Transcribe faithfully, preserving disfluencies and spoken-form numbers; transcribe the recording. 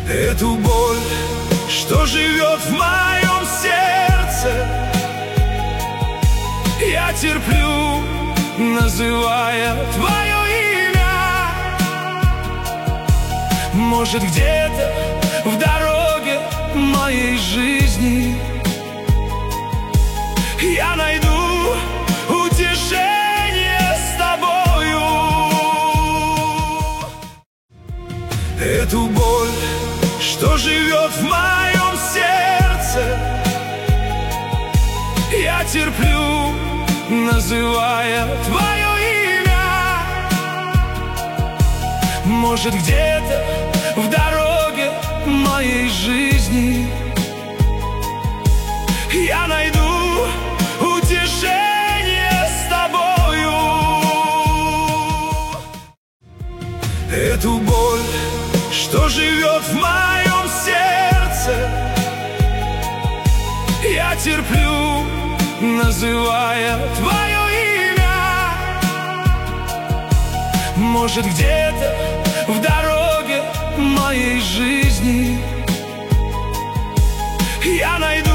Эту боль, что живет в моем сердце, я терплю, называя твое имя. Может, где-то в дороге моей жизни я найду утешение с тобою. Эту боль, что живет в моем сердце, я терплю, называя твое имя. Может, где-то в дороге моей жизни я найду утешение с тобою. Эту боль, что живет в моем сердце, я терплю, называя твое имя. Может, где-то в дороге моей жизни я найду